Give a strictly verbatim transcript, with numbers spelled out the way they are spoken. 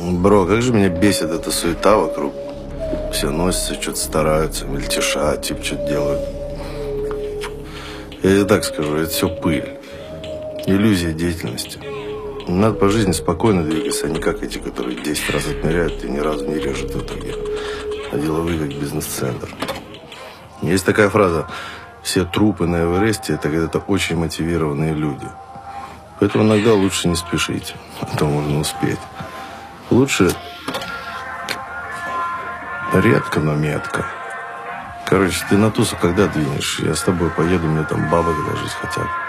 Бро, как же меня бесит эта суета вокруг. Все носятся, что-то стараются, мельтешат, типа что-то делают. Я тебе так скажу, это все пыль. Иллюзия деятельности. Надо по жизни спокойно двигаться, а не как эти, которые десять раз отмеряют и ни разу не режут в итоге. А деловые как бизнес-центр. Есть такая фраза: все трупы на Эвересте – это когда-то очень мотивированные люди. Поэтому иногда лучше не спешить, а то можно успеть. Лучше редко, но метко. Короче, ты на тусу когда двинешь? Я с тобой поеду, мне там бабы доложить хотят.